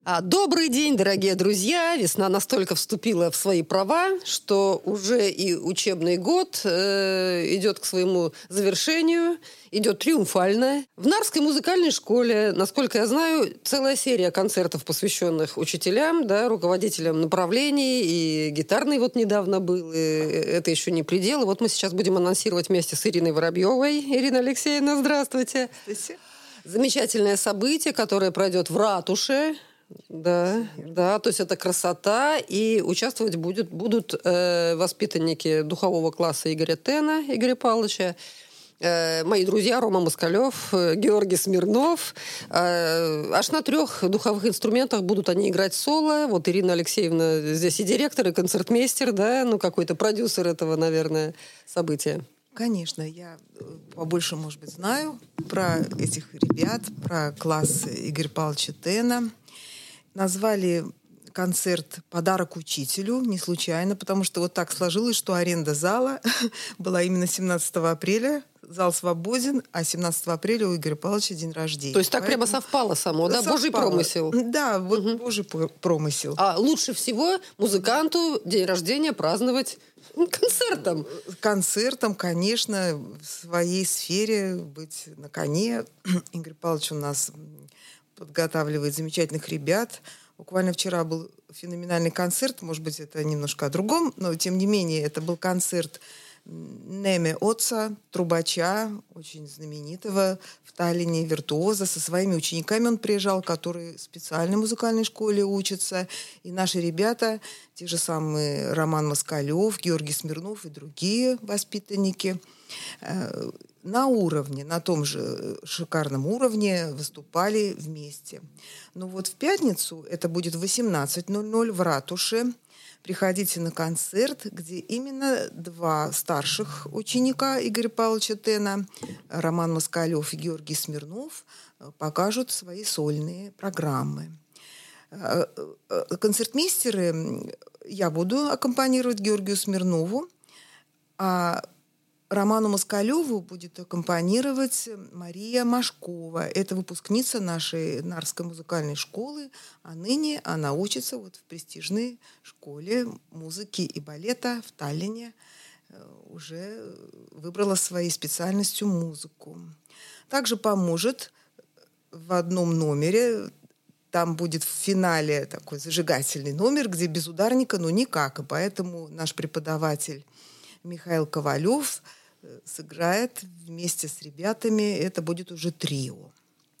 Добрый день, дорогие друзья! Весна настолько вступила в свои права, что уже и учебный год идет к своему завершению, идет триумфально. В Нарвской музыкальной школе, насколько я знаю, целая серия концертов, посвященных учителям, да, руководителям направлений, и гитарный вот недавно был, и это еще не предел. И вот мы сейчас будем анонсировать вместе с Ириной Воробьевой. Ирина Алексеевна, здравствуйте! Здравствуйте! Замечательное событие, которое пройдет в ратуше. Да, то есть это красота, и участвовать будут воспитанники духового класса Игоря Павловича, мои друзья Рома Москалев, Георгий Смирнов. Аж на 3 духовых инструментах будут они играть соло. Вот Ирина Алексеевна здесь и директор, и концертмейстер, да, какой-то продюсер этого, наверное, события. Конечно, я побольше, может быть, знаю про этих ребят, про класс Игоря Павловича Тена. Назвали концерт «Подарок учителю» не случайно, потому что вот так сложилось, что аренда зала была именно 17 апреля. Зал свободен, а 17 апреля у Игоря Павловича день рождения. То есть так прямо совпало само, да? Совпало. Божий промысел. Да, вот Божий промысел. А лучше всего музыканту день рождения праздновать концертом. Концертом, конечно, в своей сфере быть на коне. Игорь Павлович у нас подготавливает замечательных ребят. Буквально вчера был феноменальный концерт, может быть, это немножко о другом, но тем не менее это был концерт Неме Отца, трубача, очень знаменитого в Таллине, виртуоза. Со своими учениками он приезжал, которые в специальной музыкальной школе учатся. И наши ребята, те же самые Роман Москалев, Георгий Смирнов и другие воспитанники, на уровне, на том же шикарном уровне выступали вместе. Но вот в пятницу, это будет в 18:00 в ратуше, приходите на концерт, где именно 2 старших ученика Игоря Павловича Тена, Роман Москалев и Георгий Смирнов, покажут свои сольные программы. Концертмейстеры я буду аккомпанировать Георгию Смирнову, а Роману Москалеву будет аккомпанировать Мария Машкова. Это выпускница нашей Нарвской музыкальной школы, а ныне она учится вот в престижной школе музыки и балета в Таллине. Уже выбрала своей специальностью музыку. Также поможет в одном номере. Там будет в финале такой зажигательный номер, где без ударника, никак. И поэтому наш преподаватель Михаил Ковалев сыграет вместе с ребятами. Это будет уже трио.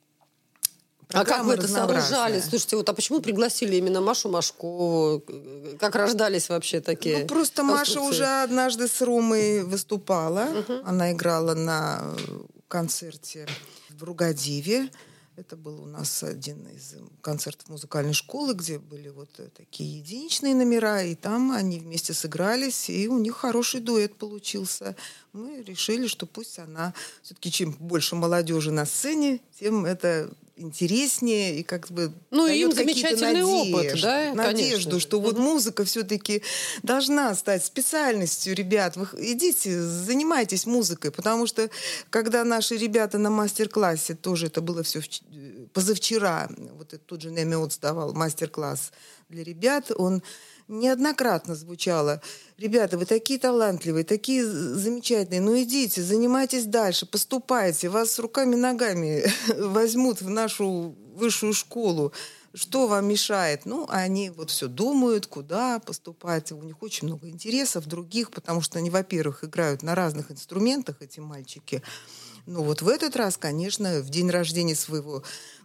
А как вы это сооружали? Слушайте, а почему пригласили именно Машу Машкову? Как рождались вообще такие просто конструкции? Маша уже однажды с Ромой выступала. Она играла на концерте в Ругадиве. Это был у нас один из концертов музыкальной школы, где были вот такие единичные номера, и там они вместе сыгрались, и у них хороший дуэт получился. Мы решили, что пусть она все-таки чем больше молодежи на сцене, тем это интереснее и как бы им замечательный опыт, да? Надежду, Конечно. что вот музыка все-таки должна стать специальностью, ребят. Вы идите, занимайтесь музыкой, потому что когда наши ребята на мастер-классе, тоже это было все позавчера, вот тот же Немеот давал мастер-класс для ребят, он неоднократно звучало: ребята, вы такие талантливые, такие замечательные, идите, занимайтесь дальше, поступайте, вас руками-ногами возьмут в нашу высшую школу. Что вам мешает? Они вот все думают, куда поступать. У них очень много интересов других, потому что они, во-первых, играют на разных инструментах, эти мальчики. Вот в этот раз, конечно, в день рождения своего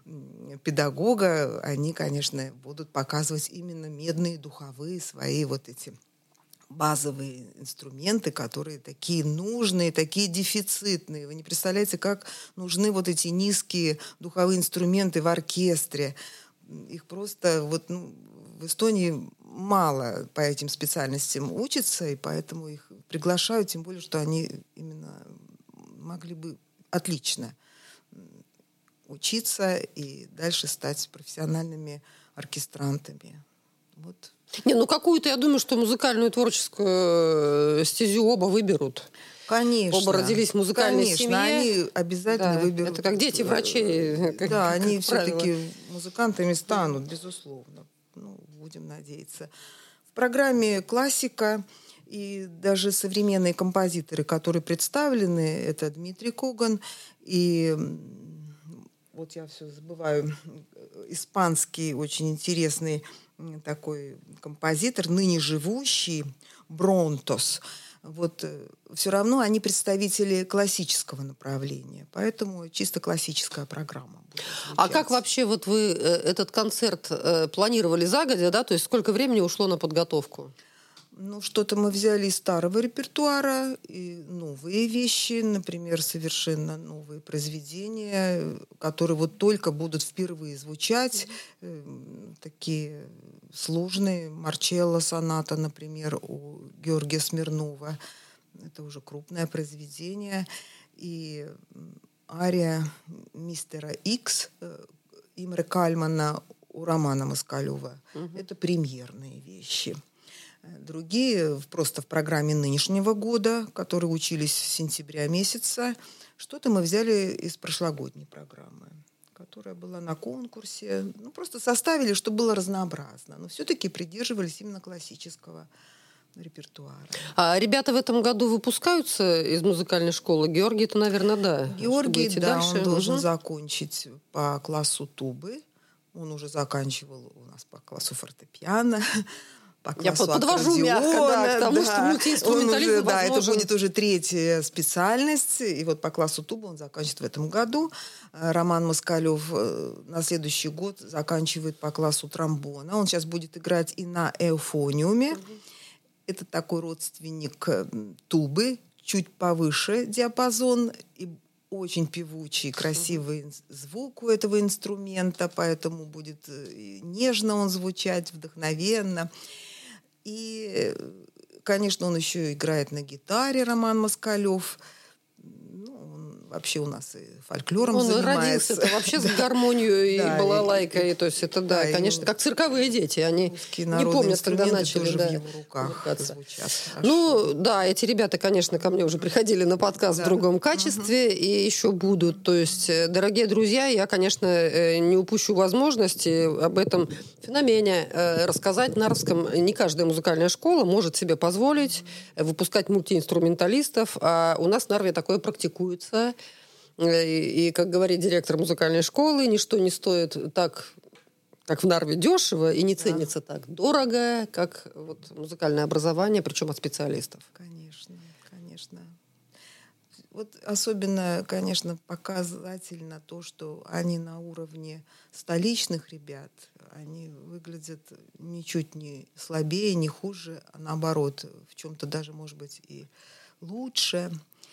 педагога они, конечно, будут показывать именно медные, духовые свои вот эти базовые инструменты, которые такие нужные, такие дефицитные. Вы не представляете, как нужны вот эти низкие духовые инструменты в оркестре. Их просто в Эстонии мало по этим специальностям учатся, и поэтому их приглашают, тем более, что они именно могли бы отлично учиться и дальше стать профессиональными оркестрантами. Какую-то, я думаю, что музыкальную творческую стезю оба выберут. Конечно. Оба родились в музыкальной Конечно, семье. они обязательно выберут. Это как дети врачей. Да, они все-таки музыкантами станут, безусловно. Ну, будем надеяться. В программе «Классика» и даже современные композиторы, которые представлены, это Дмитрий Коган и, вот я все забываю, испанский очень интересный такой композитор, ныне живущий, Бронтос. Вот все равно они представители классического направления, поэтому чисто классическая программа будет звучать. А как вообще вот вы этот концерт планировали загодя, да? То есть сколько времени ушло на подготовку? Ну, что-то мы взяли из старого репертуара, и новые вещи, например, совершенно новые произведения, которые вот только будут впервые звучать, такие сложные. Марчелло соната, например, у Георгия Смирнова. Это уже крупное произведение. И ария мистера Икс Имре Кальмана у Романа Москалева. Это премьерные вещи. Другие просто в программе нынешнего года, которые учились с сентября месяца. Что-то мы взяли из прошлогодней программы, которая была на конкурсе. Ну, просто составили, чтобы было разнообразно. Но все-таки придерживались именно классического репертуара. А ребята в этом году выпускаются из музыкальной школы? Георгий-то, наверное, да. Георгий, да, дальше. Он должен закончить по классу тубы. Он уже заканчивал у нас по классу фортепиано. Я подвожу мягко, к тому, что мультиинструментализм да, это возможен. будет уже третья специальность. И вот по классу туба он заканчивает в этом году. Роман Москалев на следующий год заканчивает по классу тромбона. Он сейчас будет играть и на эуфониуме. Это такой родственник тубы, чуть повыше диапазон и очень певучий, красивый звук у этого инструмента, поэтому будет нежно он звучать, вдохновенно. И, конечно, он еще играет на гитаре, Роман Москалев. Ну, он вообще у нас и фольклором занимается. Он родился вообще с гармонией и балалайкой. То есть это, да, конечно, как цирковые дети. Они не помнят, когда начали. Тоже в его руках звучат. Ну, да, эти ребята, конечно, ко мне уже приходили на подкаст в другом качестве и еще будут. То есть, дорогие друзья, я, конечно, не упущу возможности об этом феномене рассказать в Нарвском. Не каждая музыкальная школа может себе позволить выпускать мультиинструменталистов, а у нас в Нарве такое практикуется. И, как говорит директор музыкальной школы, ничто не стоит так, как в Нарве, дешево и не ценится так дорого, как вот музыкальное образование, причем от специалистов. Конечно, конечно. Вот особенно, конечно, показательно то, что они на уровне столичных ребят, они выглядят ничуть не слабее, не хуже, а наоборот, в чем-то даже, может быть, и лучше,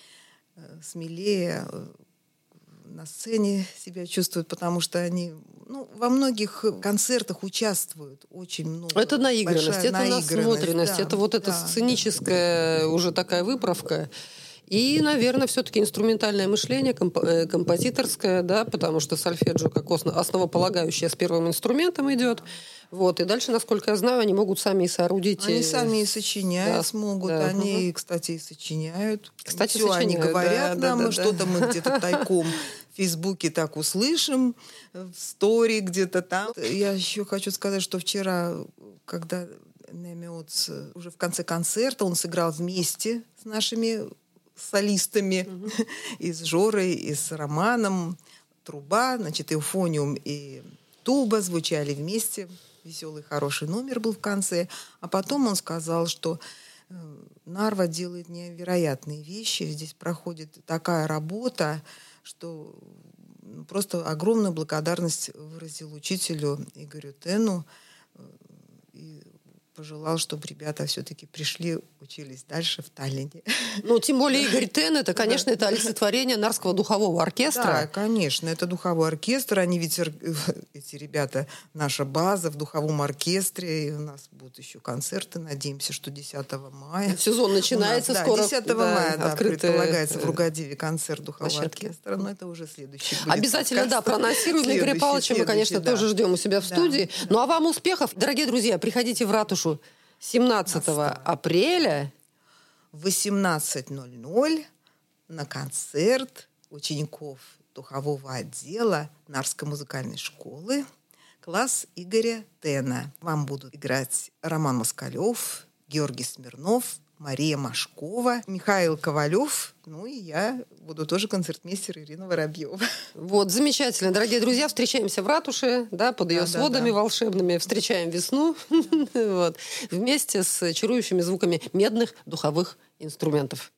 смелее на сцене себя чувствуют, потому что они во многих концертах участвуют очень много. Это наигранность, это насмотренность, это вот эта сценическая уже такая выправка. И, наверное, все-таки инструментальное мышление, композиторское, да, потому что сольфеджио как основополагающее с первым инструментом идет. Вот. И дальше, насколько я знаю, они могут сами и соорудить. Они сами и сочиняют смогут. Да. Они, кстати, и сочиняют. Кстати, все они говорят нам, что-то мы где-то тайком в Фейсбуке так услышим, в стори где-то там. Я еще хочу сказать, что вчера, когда Немиоц уже в конце концерта, он сыграл вместе с нашими солистами, и с Жорой, и с Романом. Труба, значит, эуфониум и туба звучали вместе. Веселый, хороший номер был в конце. А потом он сказал, что Нарва делает невероятные вещи. Здесь проходит такая работа, что просто огромную благодарность выразил учителю Игорю Тену и пожелал, чтобы ребята все-таки пришли, учились дальше в Таллине. Ну, тем более Игорь Тен, это, конечно, это олицетворение Нарвского духового оркестра. Да, конечно, это духовой оркестр. Они ведь, эти ребята, наша база в духовом оркестре. И у нас будут еще концерты, надеемся, что 10 мая. Сезон начинается скоро. 10 мая, предполагается в Ругадеве концерт духового оркестра. Но это уже следующий будет. Обязательно, да, проанонсируем. Игоря Павловича мы, конечно, тоже ждем у себя в студии. Ну, а вам успехов. Дорогие друзья, приходите в ратушу 17 апреля. в 18:00 на концерт учеников духового отдела Нарской музыкальной школы, класс Игоря Тена. Вам будут играть Роман Москалев, Георгий Смирнов, Мария Машкова, Михаил Ковалев, ну и я буду тоже концертмейстер Ирина Воробьева. Вот, замечательно. Дорогие друзья, встречаемся в ратуше, да, под ее сводами волшебными, встречаем весну вот, вместе с чарующими звуками медных духовых инструментов.